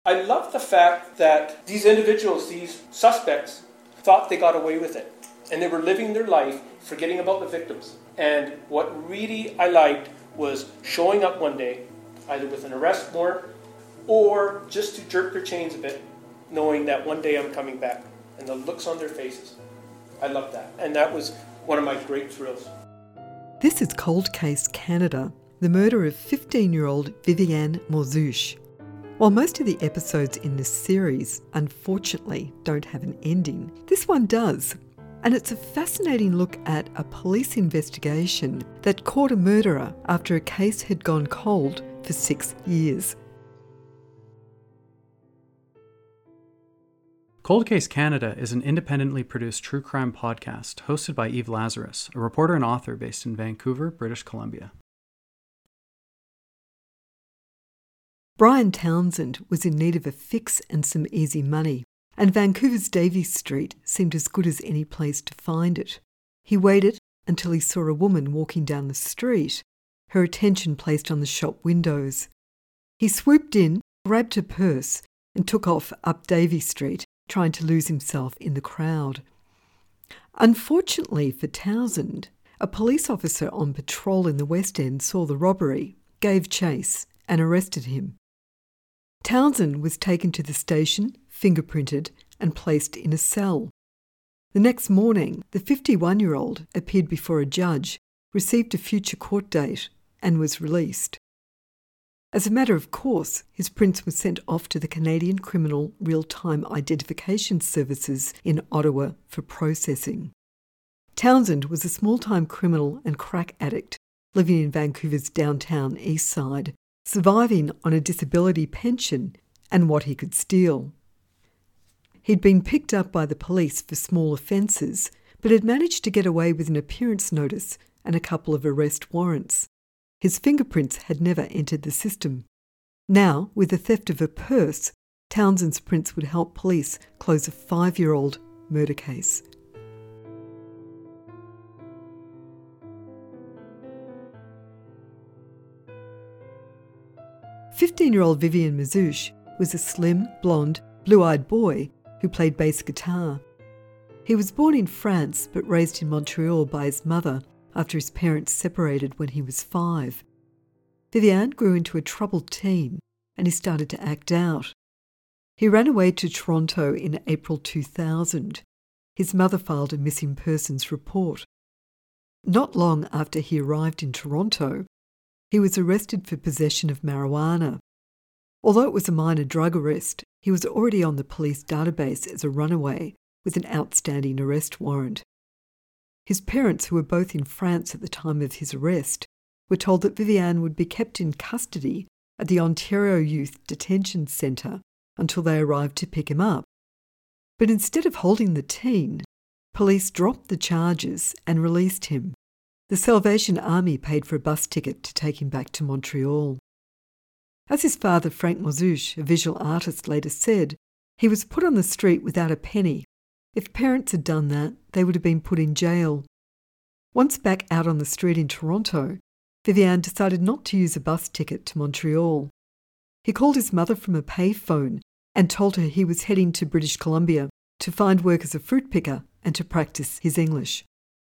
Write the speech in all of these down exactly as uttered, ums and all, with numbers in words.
I love the fact that these individuals, these suspects, thought they got away with it. And they were living their life, forgetting about the victims. And what really I liked was showing up one day, either with an arrest warrant or just to jerk their chains a bit, knowing that one day I'm coming back. And the looks on their faces. I love that. And that was one of my great thrills. This is Cold Case Canada, the murder of fifteen-year-old Viviane Morzouche. While most of the episodes in this series, unfortunately, don't have an ending, this one does. And it's a fascinating look at a police investigation that caught a murderer after a case had gone cold for six years. Cold Case Canada is an independently produced true crime podcast hosted by Eve Lazarus, a reporter and author based in Vancouver, British Columbia. Brian Townsend was in need of a fix and some easy money, and Vancouver's Davie Street seemed as good as any place to find it. He waited until he saw a woman walking down the street, her attention placed on the shop windows. He swooped in, grabbed her purse, and took off up Davie Street, trying to lose himself in the crowd. Unfortunately for Townsend, a police officer on patrol in the West End saw the robbery, gave chase, and arrested him. Townsend was taken to the station, fingerprinted, and placed in a cell. The next morning, the fifty-one-year-old appeared before a judge, received a future court date, and was released. As a matter of course, his prints were sent off to the Canadian Criminal Real-Time Identification Services in Ottawa for processing. Townsend was a small-time criminal and crack addict living in Vancouver's downtown east side, surviving on a disability pension and what he could steal. He'd been picked up by the police for small offences, but had managed to get away with an appearance notice and a couple of arrest warrants. His fingerprints had never entered the system. Now, with the theft of a purse, Townsend's prints would help police close a five-year-old murder case. fifteen-year-old Viviane Morzouche was a slim, blonde, blue-eyed boy who played bass guitar. He was born in France but raised in Montreal by his mother after his parents separated when he was five. Viviane grew into a troubled teen and he started to act out. He ran away to Toronto in April two thousand. His mother filed a missing persons report. Not long after he arrived in Toronto, he was arrested for possession of marijuana. Although it was a minor drug arrest, he was already on the police database as a runaway with an outstanding arrest warrant. His parents, who were both in France at the time of his arrest, were told that Viviane would be kept in custody at the Ontario Youth Detention Centre until they arrived to pick him up. But instead of holding the teen, police dropped the charges and released him. The Salvation Army paid for a bus ticket to take him back to Montreal. As his father, Frank Morzouche, a visual artist, later said, he was put on the street without a penny. If parents had done that, they would have been put in jail. Once back out on the street in Toronto, Viviane decided not to use a bus ticket to Montreal. He called his mother from a payphone and told her he was heading to British Columbia to find work as a fruit picker and to practice his English.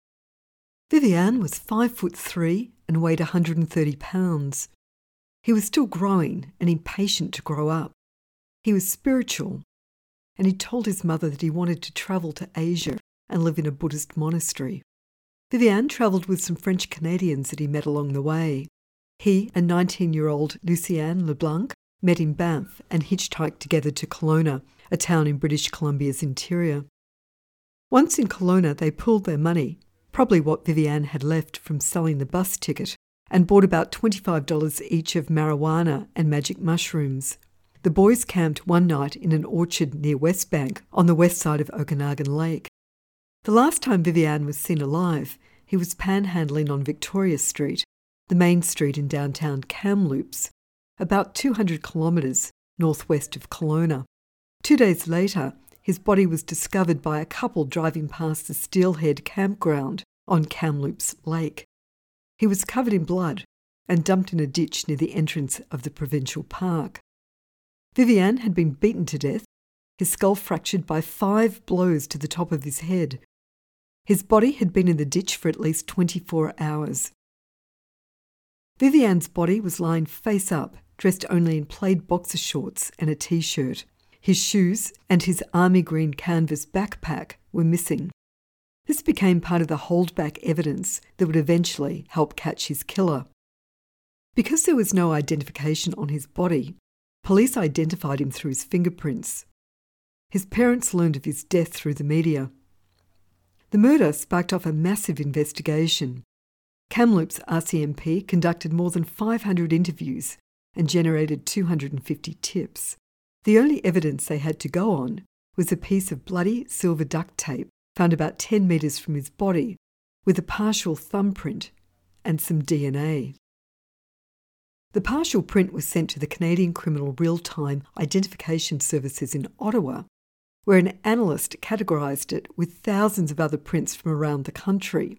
Viviane was five foot three and weighed one hundred thirty pounds. He was still growing and impatient to grow up. He was spiritual, and he told his mother that he wanted to travel to Asia and live in a Buddhist monastery. Viviane travelled with some French Canadians that he met along the way. He and nineteen-year-old Lucienne LeBlanc met in Banff and hitchhiked together to Kelowna, a town in British Columbia's interior. Once in Kelowna, they pooled their money, probably what Viviane had left from selling the bus ticket, and bought about twenty-five dollars each of marijuana and magic mushrooms. The boys camped one night in an orchard near Westbank on the west side of Okanagan Lake. The last time Viviane was seen alive, he was panhandling on Victoria Street, the main street in downtown Kamloops, about two hundred kilometres northwest of Kelowna. Two days later, his body was discovered by a couple driving past the Steelhead campground on Kamloops Lake. He was covered in blood and dumped in a ditch near the entrance of the provincial park. Vivian had been beaten to death, his skull fractured by five blows to the top of his head. His body had been in the ditch for at least twenty-four hours. Vivian's body was lying face up, dressed only in plaid boxer shorts and a t-shirt. His shoes and his army green canvas backpack were missing. This became part of the holdback evidence that would eventually help catch his killer. Because there was no identification on his body, police identified him through his fingerprints. His parents learned of his death through the media. The murder sparked off a massive investigation. Kamloops R C M P conducted more than five hundred interviews and generated two hundred fifty tips. The only evidence they had to go on was a piece of bloody silver duct tape found about ten metres from his body, with a partial thumbprint and some D N A. The partial print was sent to the Canadian Criminal Real-Time Identification Services in Ottawa, where an analyst categorised it with thousands of other prints from around the country.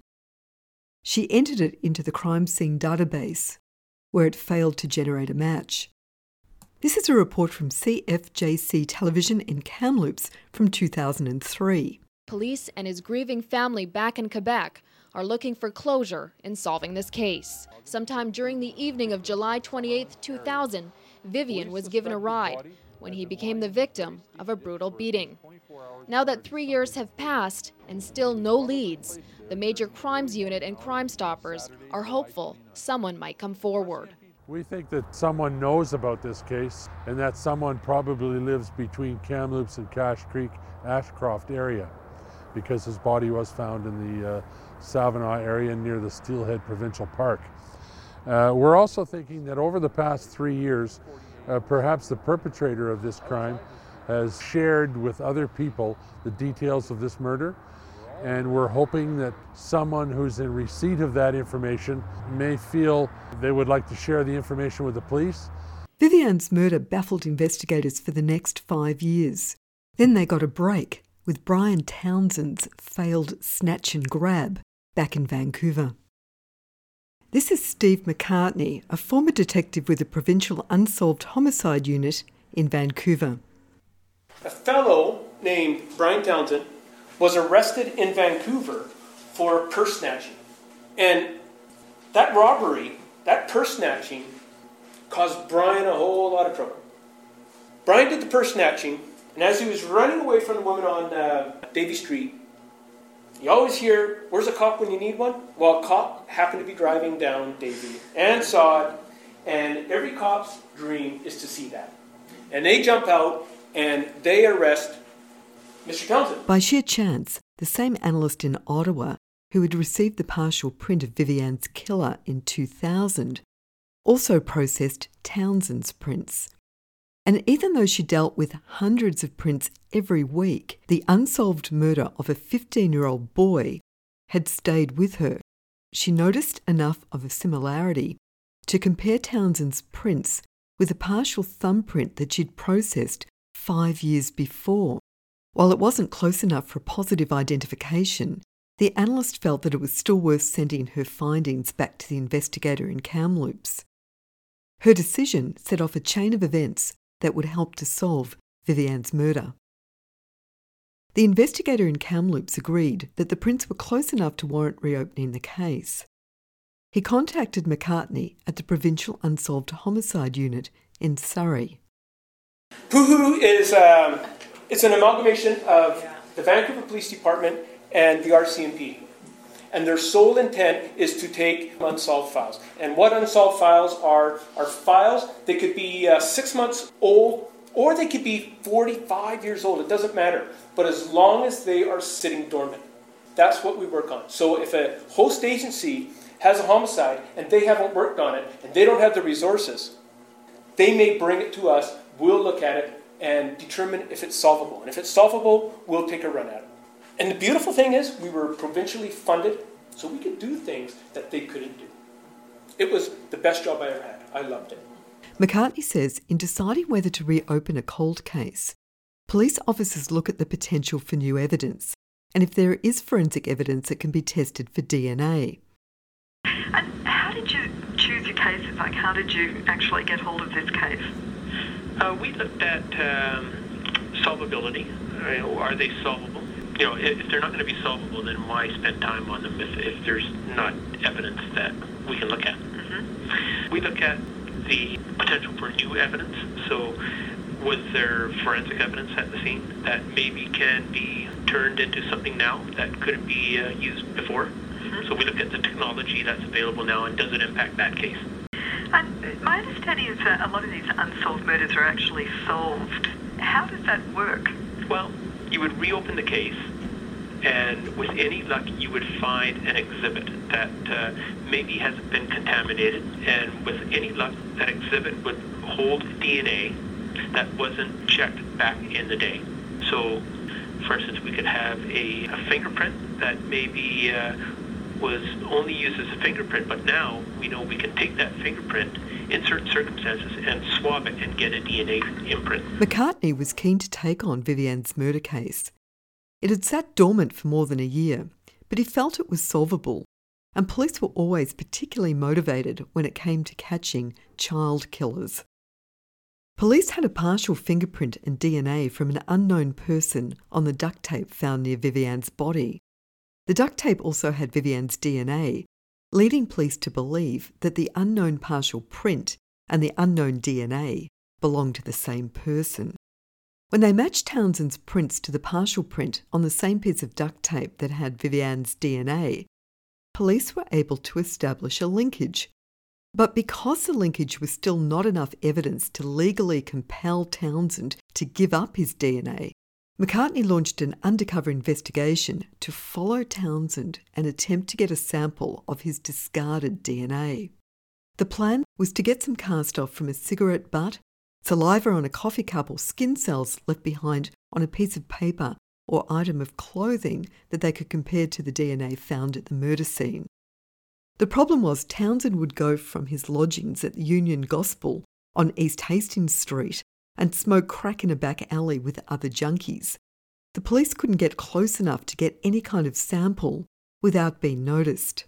She entered it into the crime scene database, where it failed to generate a match. This is a report from C F J C Television in Kamloops from two thousand three. Police and his grieving family back in Quebec are looking for closure in solving this case. Sometime during the evening of July twenty-eighth, two thousand, Vivian was given a ride when he became the victim of a brutal beating. Now that three years have passed and still no leads, the Major Crimes Unit and Crime Stoppers are hopeful someone might come forward. We think that someone knows about this case and that someone probably lives between Kamloops and Cache Creek, Ashcroft area, because his body was found in the uh, Savanaugh area near the Steelhead Provincial Park. Uh, we're also thinking that over the past three years, uh, perhaps the perpetrator of this crime has shared with other people the details of this murder, and we're hoping that someone who's in receipt of that information may feel they would like to share the information with the police. Vivian's murder baffled investigators for the next five years. Then they got a break with Brian Townsend's failed snatch and grab back in Vancouver. This is Steve McCartney, a former detective with the Provincial Unsolved Homicide Unit in Vancouver. A fellow named Brian Townsend was arrested in Vancouver for purse snatching. And that robbery, that purse snatching, caused Brian a whole lot of trouble. Brian did the purse snatching, and as he was running away from the woman on uh, Davie Street, you always hear, "Where's a cop when you need one?" Well, a cop happened to be driving down Davie and saw it, and every cop's dream is to see that. And they jump out and they arrest Mister Townsend. By sheer chance, the same analyst in Ottawa who had received the partial print of Vivian's killer in two thousand also processed Townsend's prints. And even though she dealt with hundreds of prints every week, the unsolved murder of a fifteen-year-old boy had stayed with her. She noticed enough of a similarity to compare Townsend's prints with a partial thumbprint that she'd processed five years before. While it wasn't close enough for positive identification, the analyst felt that it was still worth sending her findings back to the investigator in Kamloops. Her decision set off a chain of events that would help to solve Vivian's murder. The investigator in Kamloops agreed that the prints were close enough to warrant reopening the case. He contacted McCartney at the Provincial Unsolved Homicide Unit in Surrey. PUHU is um, it's an amalgamation of the Vancouver Police Department and the R C M P. And their sole intent is to take unsolved files. And what unsolved files are, are files, they could be uh, six months old, or they could be forty-five years old. It doesn't matter. But as long as they are sitting dormant, that's what we work on. So if a host agency has a homicide and they haven't worked on it, and they don't have the resources, they may bring it to us, we'll look at it and determine if it's solvable. And if it's solvable, we'll take a run at it. And the beautiful thing is, we were provincially funded, so we could do things that they couldn't do. It was the best job I ever had. I loved it. McCartney says in deciding whether to reopen a cold case, police officers look at the potential for new evidence, and if there is forensic evidence, it can be tested for D N A. And how did you choose your cases? Like, how did you actually get hold of this case? Uh, we looked at um, solvability. You know, are they solvable? You know, if, if they're not going to be solvable, then why spend time on them if, if there's not evidence that we can look at? Mm-hmm. We look at the potential for new evidence. So was there forensic evidence at the scene that maybe can be turned into something now that couldn't be uh, used before? Mm-hmm. So we look at the technology that's available now and does it impact that case? And my understanding is that a lot of these unsolved murders are actually solved. How does that work? Well, you would reopen the case, and with any luck, you would find an exhibit that uh, maybe hasn't been contaminated, and with any luck, that exhibit would hold D N A that wasn't checked back in the day. So, for instance, we could have a, a fingerprint that maybe uh, was only used as a fingerprint, but now we know we can take that fingerprint in certain circumstances and swab it and get a D N A imprint. McCartney was keen to take on Vivian's murder case. It had sat dormant for more than a year, but he felt it was solvable, and police were always particularly motivated when it came to catching child killers. Police had a partial fingerprint and D N A from an unknown person on the duct tape found near Vivian's body. The duct tape also had Vivian's D N A, leading police to believe that the unknown partial print and the unknown D N A belonged to the same person. When they matched Townsend's prints to the partial print on the same piece of duct tape that had Vivian's D N A, police were able to establish a linkage. But because the linkage was still not enough evidence to legally compel Townsend to give up his D N A, McCartney launched an undercover investigation to follow Townsend and attempt to get a sample of his discarded D N A. The plan was to get some cast off from a cigarette butt, saliva on a coffee cup, or skin cells left behind on a piece of paper or item of clothing that they could compare to the D N A found at the murder scene. The problem was Townsend would go from his lodgings at the Union Gospel on East Hastings Street and smoke crack in a back alley with other junkies. The police couldn't get close enough to get any kind of sample without being noticed.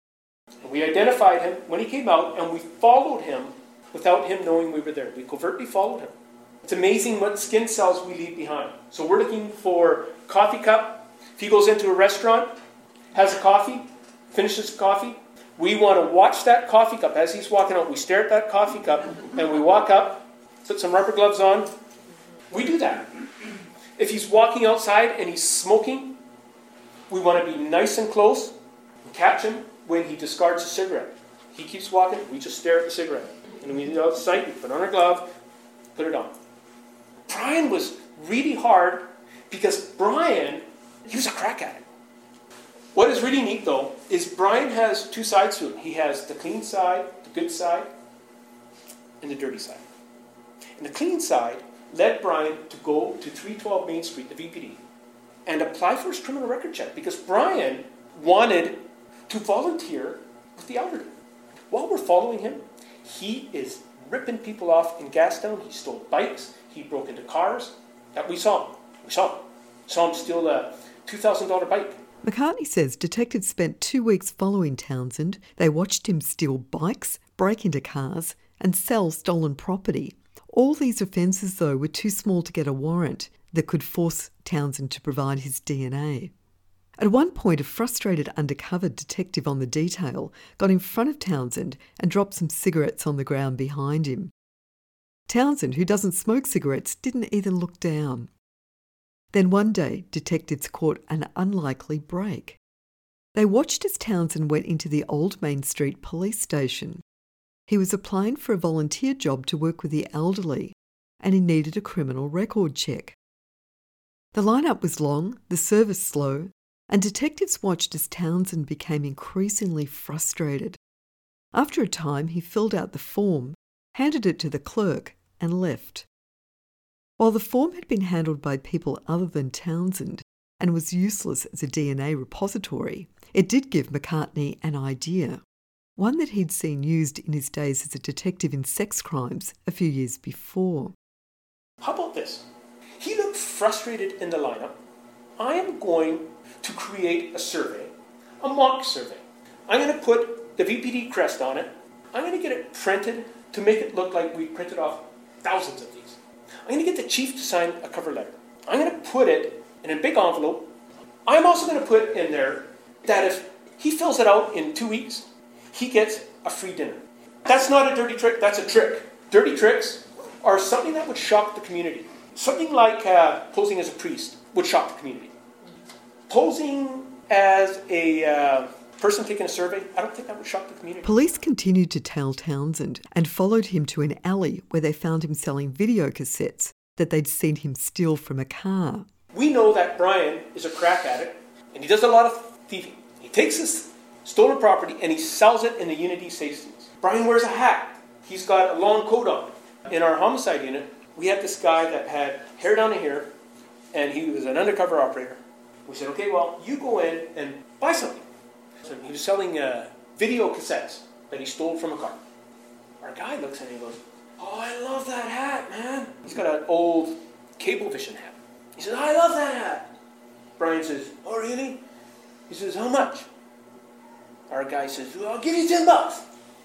We identified him when he came out, and we followed him without him knowing we were there. We covertly followed him. It's amazing what skin cells we leave behind. So we're looking for coffee cup. If he goes into a restaurant, has a coffee, finishes coffee, we want to watch that coffee cup as he's walking out. We stare at that coffee cup, and we walk up, put some rubber gloves on. We do that. If he's walking outside and he's smoking, we want to be nice and close, catch him when he discards a cigarette. He keeps walking, we just stare at the cigarette. And when we go outside, we put on our glove, put it on. Brian was really hard because Brian, he was a crack addict. What is really neat, though, is Brian has two sides to him. He has the clean side, the good side, and the dirty side. And the clean side led Brian to go to three twelve Main Street, the V P D, and apply for his criminal record check because Brian wanted to volunteer with the elderly. While we're following him, he is ripping people off in Gastown. He stole bikes. He broke into cars. That we saw him. We saw him. Saw him steal a two thousand dollars bike. McCartney says detectives spent two weeks following Townsend. They watched him steal bikes, break into cars, and sell stolen property. All these offences, though, were too small to get a warrant that could force Townsend to provide his D N A. At one point, a frustrated undercover detective on the detail got in front of Townsend and dropped some cigarettes on the ground behind him. Townsend, who doesn't smoke cigarettes, didn't even look down. Then one day, detectives caught an unlikely break. They watched as Townsend went into the Old Main Street police station. He was applying for a volunteer job to work with the elderly, and he needed a criminal record check. The lineup was long, the service slow, and detectives watched as Townsend became increasingly frustrated. After a time, he filled out the form, handed it to the clerk, and left. While the form had been handled by people other than Townsend and was useless as a D N A repository, it did give McCartney an idea, one that he'd seen used in his days as a detective in sex crimes a few years before. How about this? He looked frustrated in the lineup. I am going to create a survey, a mock survey. I'm going to put the V P D crest on it. I'm going to get it printed to make it look like we printed off thousands of these. I'm going to get the chief to sign a cover letter. I'm going to put it in a big envelope. I'm also going to put in there that if he fills it out in two weeks, he gets a free dinner. That's not a dirty trick, that's a trick. Dirty tricks are something that would shock the community. Something like uh, posing as a priest would shock the community. Posing as a uh, person taking a survey, I don't think that would shock the community. Police continued to tail Townsend and followed him to an alley where they found him selling video cassettes that they'd seen him steal from a car. We know that Brian is a crack addict, and he does a lot of thieving. He takes his stolen property and he sells it in the Unity safe stores. Brian wears a hat. He's got a long coat on. In our homicide unit, we had this guy that had hair down to here, and he was an undercover operator. We said, okay, well, you go in and buy something. So he was selling uh, video cassettes that he stole from a car. Our guy looks at it and he goes, oh, I love that hat, man. He's got an old Cablevision hat. He says, I love that hat. Brian says, oh, really? He says, how much? Our guy says, well, I'll give you ten bucks.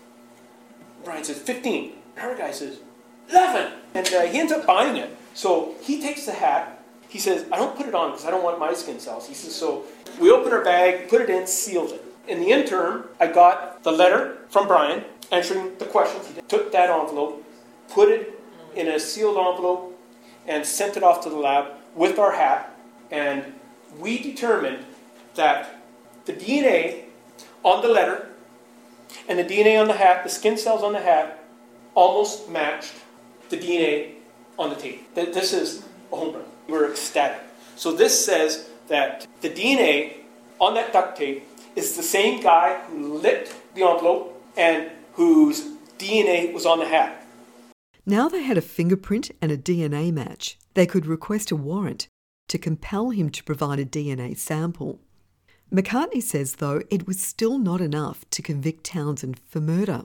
Brian says, fifteen. Our guy says, eleven. And uh, he ends up buying it. So he takes the hat. He says, I don't put it on because I don't want my skin cells. He says, so we opened our bag, put it in, sealed it. In the interim, I got the letter from Brian answering the questions. He took that envelope, put it in a sealed envelope, and sent it off to the lab with our hat. And we determined that the D N A on the letter and the D N A on the hat, the skin cells on the hat, almost matched the D N A on the tape. This is a home run. We're ecstatic. So this says that the D N A on that duct tape is the same guy who lit the envelope and whose D N A was on the hat. Now they had a fingerprint and a D N A match. They could request a warrant to compel him to provide a D N A sample. McCartney says, though, it was still not enough to convict Townsend for murder.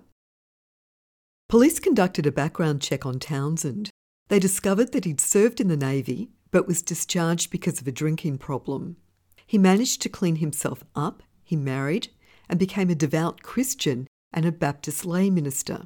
Police conducted a background check on Townsend. They discovered that he'd served in the Navy but was discharged because of a drinking problem. He managed to clean himself up, he married, and became a devout Christian and a Baptist lay minister.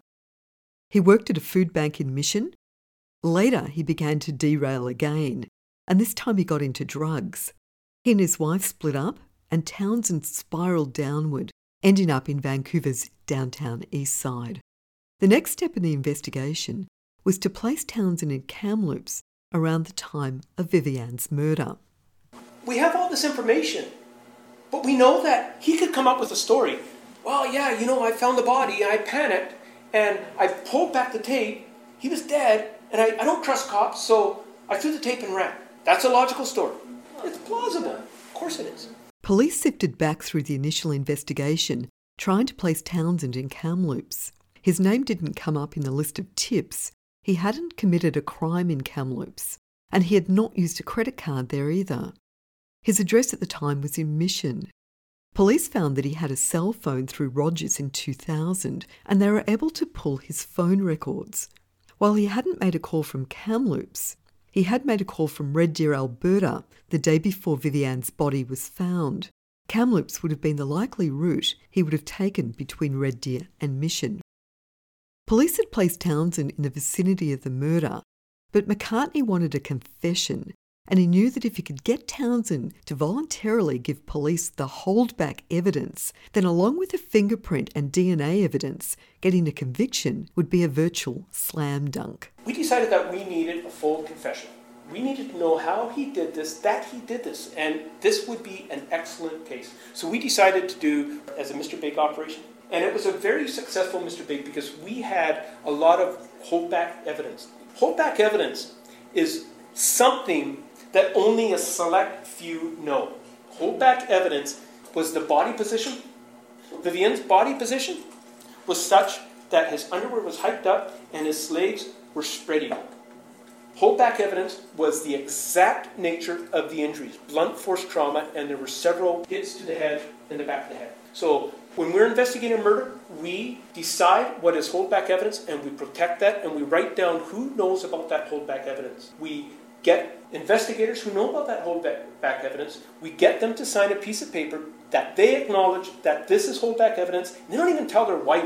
He worked at a food bank in Mission. Later, he began to derail again, and this time he got into drugs. He and his wife split up, and Townsend spiralled downward, ending up in Vancouver's downtown east side. The next step in the investigation was to place Townsend in Kamloops around the time of Vivian's murder. We have all this information, but we know that he could come up with a story. Well, yeah, you know, I found the body, I panicked, and I pulled back the tape, he was dead, and I, I don't trust cops, so I threw the tape and ran. That's a logical story. It's plausible. Of course it is. Police sifted back through the initial investigation, trying to place Townsend in Kamloops. His name didn't come up in the list of tips. He hadn't committed a crime in Kamloops, and he had not used a credit card there either. His address at the time was in Mission. Police found that he had a cell phone through Rogers in two thousand, and they were able to pull his phone records. While he hadn't made a call from Kamloops, he had made a call from Red Deer, Alberta, the day before Vivian's body was found. Kamloops would have been the likely route he would have taken between Red Deer and Mission. Police had placed Townsend in the vicinity of the murder, but McCartney wanted a confession, and he knew that if he could get Townsend to voluntarily give police the holdback evidence, then along with the fingerprint and D N A evidence, getting a conviction would be a virtual slam dunk. We decided that we needed a full confession. We needed to know how he did this, that he did this, and this would be an excellent case. So we decided to do as a Mister Big operation. And it was a very successful Mister Big because we had a lot of holdback evidence. Holdback evidence is something that only a select few know. Holdback evidence was the body position. Vivian's body position was such that his underwear was hiked up and his legs were spreading. Holdback evidence was the exact nature of the injuries, blunt force trauma, and there were several hits to the head and the back of the head. So when we're investigating a murder, we decide what is holdback evidence and we protect that and we write down who knows about that holdback evidence. We get investigators who know about that holdback evidence. We get them to sign a piece of paper that they acknowledge that this is holdback evidence. They don't even tell their wives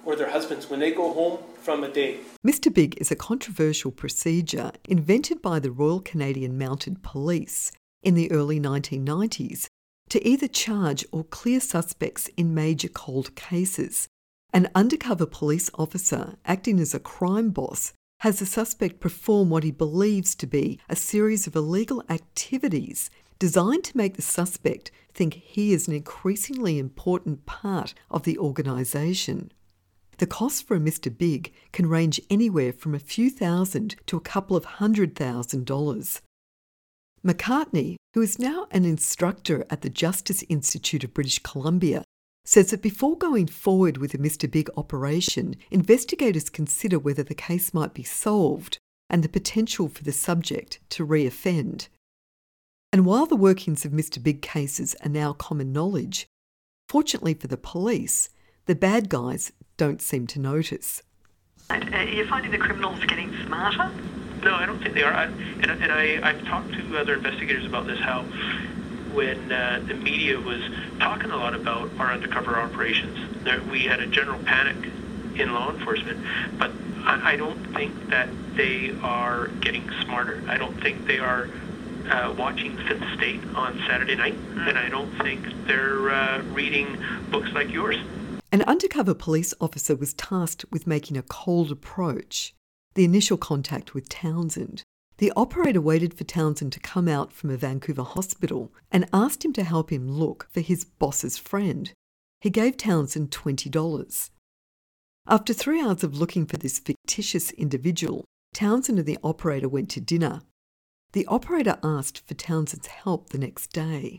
or their husbands when they go home from a day. Mister Big is a controversial procedure invented by the Royal Canadian Mounted Police in the early nineteen nineties to either charge or clear suspects in major cold cases. An undercover police officer acting as a crime boss has the suspect perform what he believes to be a series of illegal activities designed to make the suspect think he is an increasingly important part of the organisation. The cost for a Mister Big can range anywhere from a few thousand to a couple of hundred thousand dollars. McCartney, who is now an instructor at the Justice Institute of British Columbia, says that before going forward with a Mister Big operation, investigators consider whether the case might be solved and the potential for the subject to re-offend. And while the workings of Mister Big cases are now common knowledge, fortunately for the police, the bad guys don't seem to notice. Are you finding the criminals getting smarter? No, I don't think they are. I, and and I, I've talked to other investigators about this, how when uh, the media was talking a lot about our undercover operations, there, we had a general panic in law enforcement, but I, I don't think that they are getting smarter. I don't think they are uh, watching Fifth Estate on Saturday night, mm. and I don't think they're uh, reading books like yours. An undercover police officer was tasked with making a cold approach, the initial contact with Townsend. The operator waited for Townsend to come out from a Vancouver hospital and asked him to help him look for his boss's friend. He gave Townsend twenty dollars. After three hours of looking for this fictitious individual, Townsend and the operator went to dinner. The operator asked for Townsend's help the next day.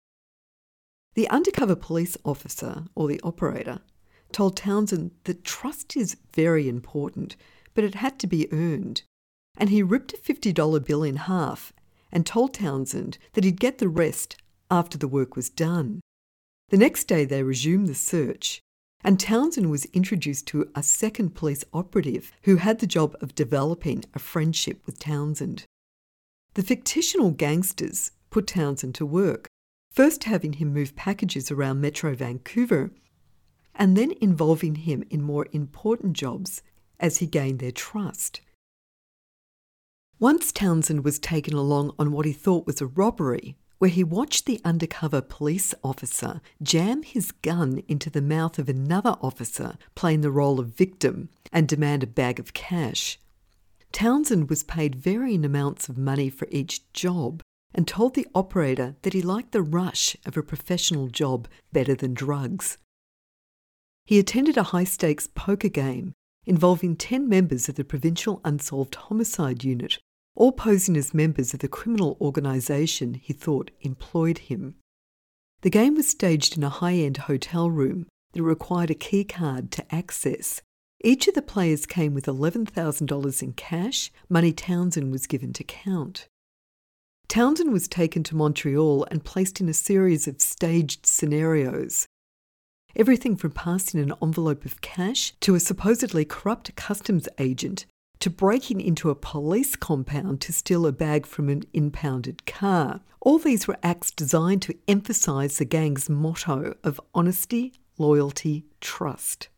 The undercover police officer, or the operator, told Townsend that trust is very important, but it had to be earned, and he ripped a fifty dollar bill in half and told Townsend that he'd get the rest after the work was done. The next day they resumed the search, and Townsend was introduced to a second police operative who had the job of developing a friendship with Townsend. The fictional gangsters put Townsend to work, first having him move packages around Metro Vancouver, and then involving him in more important jobs as he gained their trust. Once Townsend was taken along on what he thought was a robbery, where he watched the undercover police officer jam his gun into the mouth of another officer playing the role of victim and demand a bag of cash. Townsend was paid varying amounts of money for each job and told the operator that he liked the rush of a professional job better than drugs. He attended a high-stakes poker game involving ten members of the Provincial Unsolved Homicide Unit, all posing as members of the criminal organisation he thought employed him. The game was staged in a high-end hotel room that required a key card to access. Each of the players came with eleven thousand dollars in cash, money Townsend was given to count. Townsend was taken to Montreal and placed in a series of staged scenarios. Everything from passing an envelope of cash to a supposedly corrupt customs agent to breaking into a police compound to steal a bag from an impounded car. All these were acts designed to emphasise the gang's motto of honesty, loyalty, trust.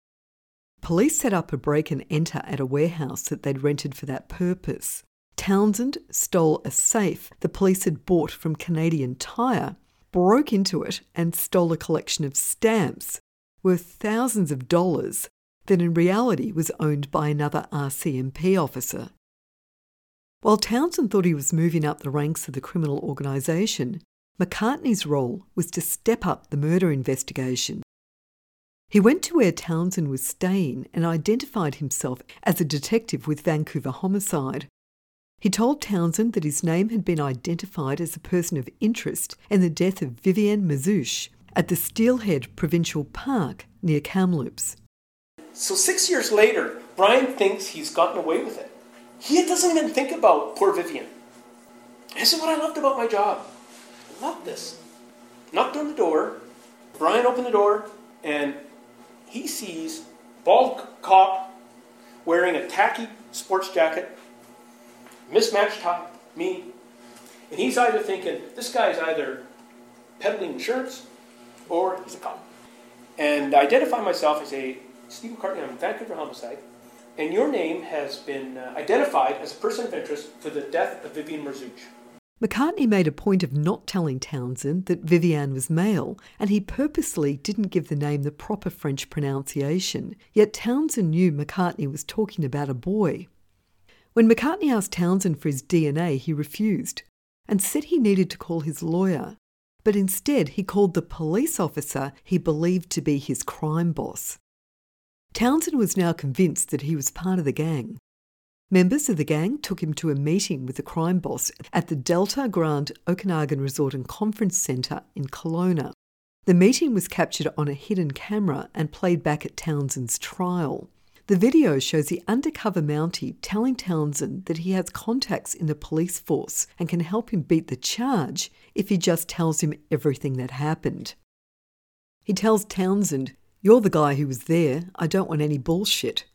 Police set up a break and enter at a warehouse that they'd rented for that purpose. Townsend stole a safe the police had bought from Canadian Tire, broke into it and stole a collection of stamps worth thousands of dollars that in reality was owned by another R C M P officer. While Townsend thought he was moving up the ranks of the criminal organisation, McCartney's role was to step up the murder investigation. He went to where Townsend was staying and identified himself as a detective with Vancouver Homicide. He told Townsend that his name had been identified as a person of interest in the death of Vivienne Mazouche at the Steelhead Provincial Park near Kamloops. So six years later, Brian thinks he's gotten away with it. He doesn't even think about poor Vivienne. This is what I loved about my job. I loved this. Knocked on the door. Brian opened the door, and he sees bald cop wearing a tacky sports jacket, mismatched tie, me. And he's either thinking, this guy's either peddling insurance or he's a cop. And I identify myself, I say, Steve McCartney on Vancouver homicide, and your name has been uh, identified as a person of interest for the death of Vivian Marzouch. McCartney made a point of not telling Townsend that Vivian was male, and he purposely didn't give the name the proper French pronunciation, yet Townsend knew McCartney was talking about a boy. When McCartney asked Townsend for his D N A, he refused and said he needed to call his lawyer, but instead he called the police officer he believed to be his crime boss. Townsend was now convinced that he was part of the gang. Members of the gang took him to a meeting with the crime boss at the Delta Grand Okanagan Resort and Conference Centre in Kelowna. The meeting was captured on a hidden camera and played back at Townsend's trial. The video shows the undercover Mountie telling Townsend that he has contacts in the police force and can help him beat the charge if he just tells him everything that happened. He tells Townsend, "You're the guy who was there. I don't want any bullshit."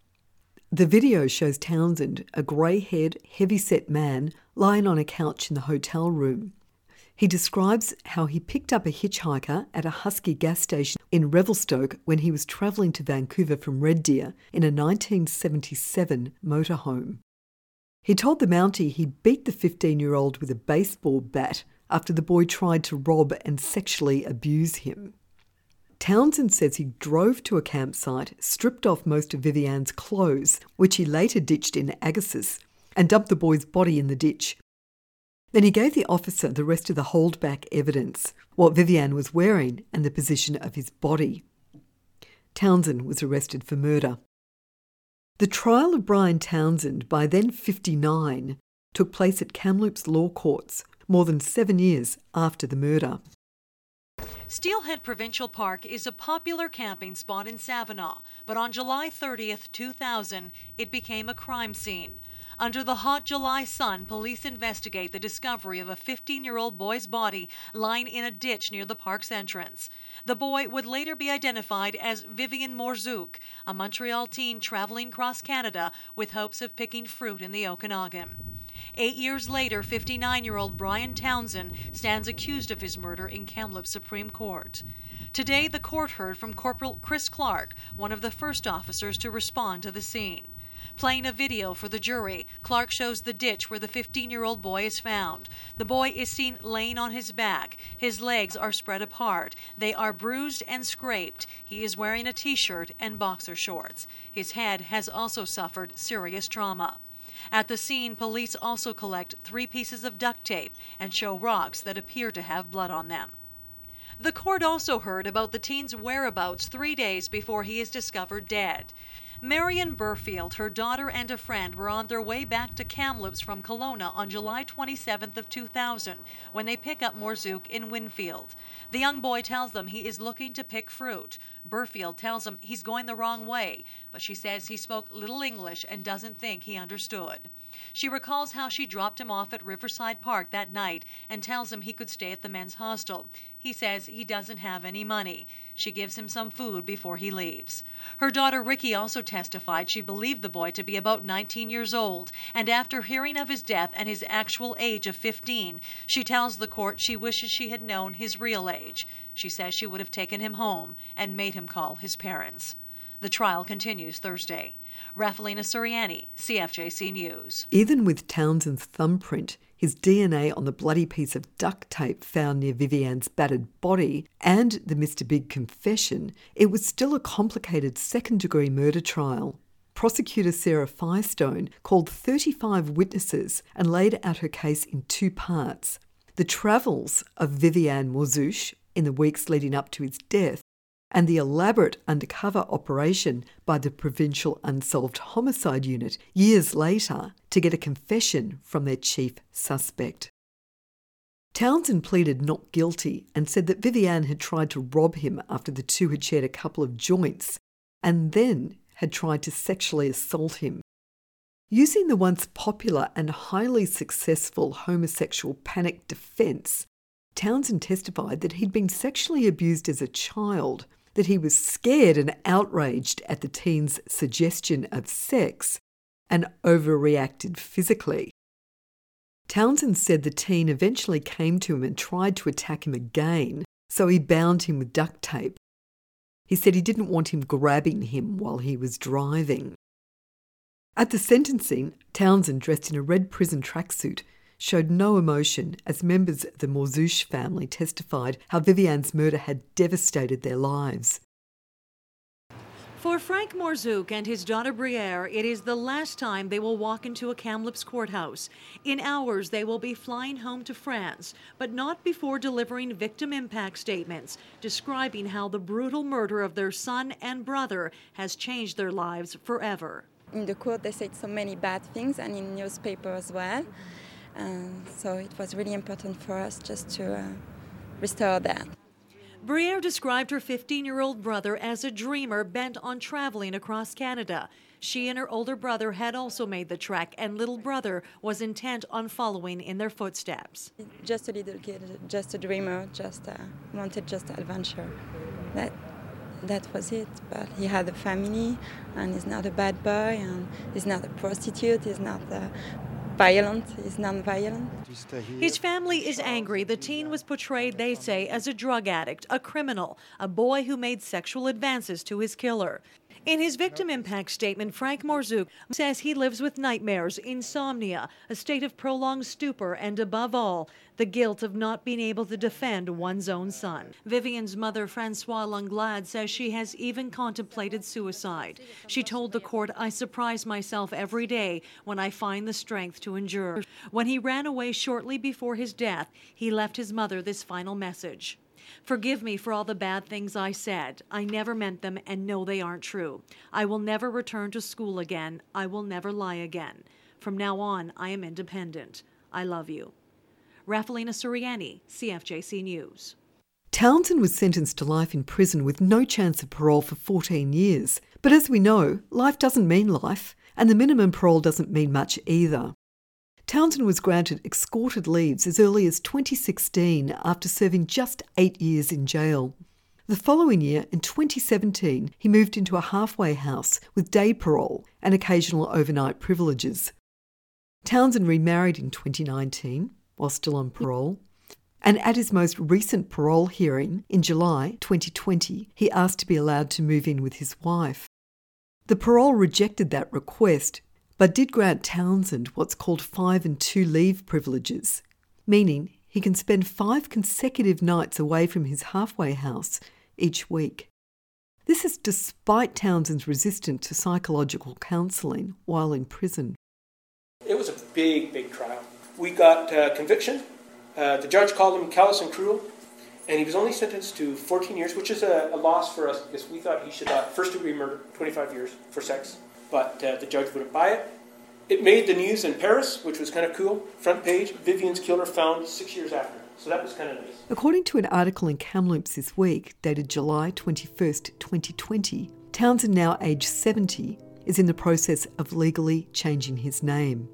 The video shows Townsend, a grey-haired, heavy-set man, lying on a couch in the hotel room. He describes how he picked up a hitchhiker at a Husky gas station in Revelstoke when he was travelling to Vancouver from Red Deer in a nineteen seventy-seven motorhome. He told the Mountie he beat the fifteen-year-old with a baseball bat after the boy tried to rob and sexually abuse him. Townsend says he drove to a campsite, stripped off most of Vivian's clothes, which he later ditched in Agassiz, and dumped the boy's body in the ditch. Then he gave the officer the rest of the holdback evidence, what Vivian was wearing and the position of his body. Townsend was arrested for murder. The trial of Brian Townsend, by then fifty-nine, took place at Kamloops Law Courts more than seven years after the murder. Steelhead Provincial Park is a popular camping spot in Savinaw, but on July thirtieth, two thousand, it became a crime scene. Under the hot July sun, police investigate the discovery of a fifteen-year-old boy's body lying in a ditch near the park's entrance. The boy would later be identified as Vivian Marzouch, a Montreal teen traveling across Canada with hopes of picking fruit in the Okanagan. Eight years later, fifty-nine-year-old Brian Townsend stands accused of his murder in Kamloops Supreme Court. Today, the court heard from Corporal Chris Clark, one of the first officers to respond to the scene. Playing a video for the jury, Clark shows the ditch where the fifteen-year-old boy is found. The boy is seen laying on his back. His legs are spread apart. They are bruised and scraped. He is wearing a t-shirt and boxer shorts. His head has also suffered serious trauma. At the scene, police also collect three pieces of duct tape and show rocks that appear to have blood on them. The court also heard about the teen's whereabouts three days before he is discovered dead. Marion Burfield, her daughter, and a friend were on their way back to Kamloops from Kelowna on July twenty-seventh of two thousand when they pick up Marzouch in Winfield. The young boy tells them he is looking to pick fruit. Burfield tells him he's going the wrong way, but she says he spoke little English and doesn't think he understood. She recalls how she dropped him off at Riverside Park that night and tells him he could stay at the men's hostel. He says he doesn't have any money. She gives him some food before he leaves. Her daughter Ricky also testified she believed the boy to be about nineteen years old, and after hearing of his death and his actual age of fifteen, she tells the court she wishes she had known his real age. She says she would have taken him home and made him call his parents. The trial continues Thursday. Rafalina Suriani, C F J C News. Even with Townsend's thumbprint, his D N A on the bloody piece of duct tape found near Vivian's battered body, and the Mister Big confession, it was still a complicated second-degree murder trial. Prosecutor Sarah Firestone called thirty-five witnesses and laid out her case in two parts: the travels of Vivian Marzouch in the weeks leading up to his death, and the elaborate undercover operation by the Provincial Unsolved Homicide Unit years later to get a confession from their chief suspect. Townsend pleaded not guilty and said that Vivian had tried to rob him after the two had shared a couple of joints and then had tried to sexually assault him. Using the once popular and highly successful homosexual panic defence, Townsend testified that he'd been sexually abused as a child, that he was scared and outraged at the teen's suggestion of sex, and overreacted physically. Townsend said the teen eventually came to him and tried to attack him again, so he bound him with duct tape. He said he didn't want him grabbing him while he was driving. At the sentencing, Townsend, dressed in a red prison tracksuit, showed no emotion as members of the Morzouche family testified how Vivianne's murder had devastated their lives. For Frank Morzouche and his daughter Briere, it is the last time they will walk into a Kamloops courthouse. In hours, they will be flying home to France, but not before delivering victim impact statements, describing how the brutal murder of their son and brother has changed their lives forever. In the court, they said so many bad things, and in newspaper as well. Um, so it was really important for us just to uh, restore that. Briere described her fifteen-year-old brother as a dreamer bent on traveling across Canada. She and her older brother had also made the trek, and little brother was intent on following in their footsteps. Just a little kid, just a dreamer, just uh, wanted just adventure. That that was it. But he had a family, and he's not a bad boy, and he's not a prostitute, he's not a violent, he's non-violent. His family is angry. The teen was portrayed, they say, as a drug addict, a criminal, a boy who made sexual advances to his killer. In his victim impact statement, Frank Morzouche says he lives with nightmares, insomnia, a state of prolonged stupor, and above all, the guilt of not being able to defend one's own son. Vivianne's mother, Francoise Langlade, says she has even contemplated suicide. She told the court, "I surprise myself every day when I find the strength to endure." When he ran away shortly before his death, he left his mother this final message. "Forgive me for all the bad things I said. I never meant them and know they aren't true. I will never return to school again. I will never lie again. From now on, I am independent. I love you." Rafalina Suriani, C F J C News. Townsend was sentenced to life in prison with no chance of parole for fourteen years. But as we know, life doesn't mean life, and the minimum parole doesn't mean much either. Townsend was granted escorted leaves as early as twenty sixteen after serving just eight years in jail. The following year, in twenty seventeen, he moved into a halfway house with day parole and occasional overnight privileges. Townsend remarried in twenty nineteen, while still on parole, and at his most recent parole hearing in July twenty twenty, he asked to be allowed to move in with his wife. The parole rejected that request, but did grant Townsend what's called five and two leave privileges, meaning he can spend five consecutive nights away from his halfway house each week. This is despite Townsend's resistance to psychological counselling while in prison. It was a big, big trial. We got uh, conviction. Uh, the judge called him callous and cruel, and he was only sentenced to fourteen years, which is a, a loss for us because we thought he should have first-degree murder, twenty-five years for sex. But uh, the judge wouldn't buy it. It made the news in Paris, which was kind of cool. Front page, Vivianne's killer found six years after. So that was kind of nice. According to an article in Kamloops this week, dated July twenty-first, twenty twenty, Townsend, now aged seventy, is in the process of legally changing his name.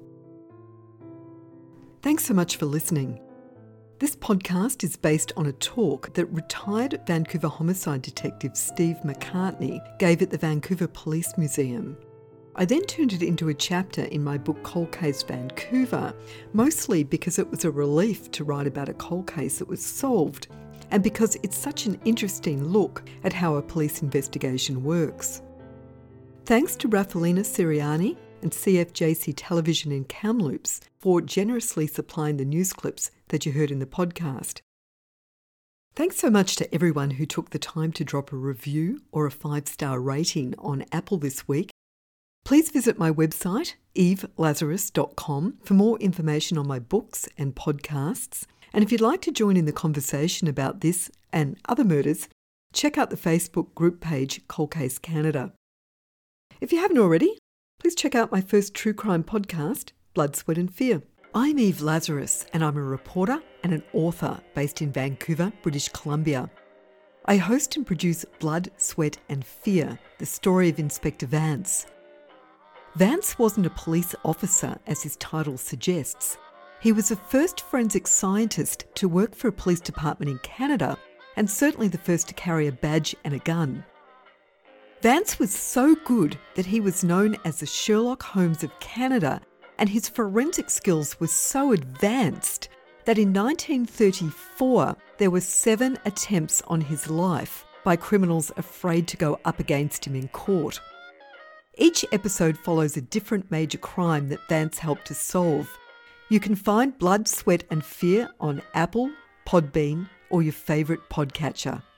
Thanks so much for listening. This podcast is based on a talk that retired Vancouver homicide detective Steve McCartney gave at the Vancouver Police Museum. I then turned it into a chapter in my book Cold Case Vancouver, mostly because it was a relief to write about a cold case that was solved, and because it's such an interesting look at how a police investigation works. Thanks to Rafalina Siriani and C F J C Television in Kamloops for generously supplying the news clips that you heard in the podcast. Thanks so much to everyone who took the time to drop a review or a five-star rating on Apple this week. Please visit my website, eve lazarus dot com, for more information on my books and podcasts. And if you'd like to join in the conversation about this and other murders, check out the Facebook group page Cold Case Canada. If you haven't already, please check out my first true crime podcast, Blood, Sweat and Fear. I'm Eve Lazarus, and I'm a reporter and an author based in Vancouver, British Columbia. I host and produce Blood, Sweat and Fear, the story of Inspector Vance. Vance wasn't a police officer, as his title suggests. He was the first forensic scientist to work for a police department in Canada, and certainly the first to carry a badge and a gun. Vance was so good that he was known as the Sherlock Holmes of Canada, and his forensic skills were so advanced that in nineteen thirty-four there were seven attempts on his life by by criminals afraid to go up against him in court. Each episode follows a different major crime that Vance helped to solve. You can find Blood, Sweat and Fear on Apple, Podbean or your favourite podcatcher.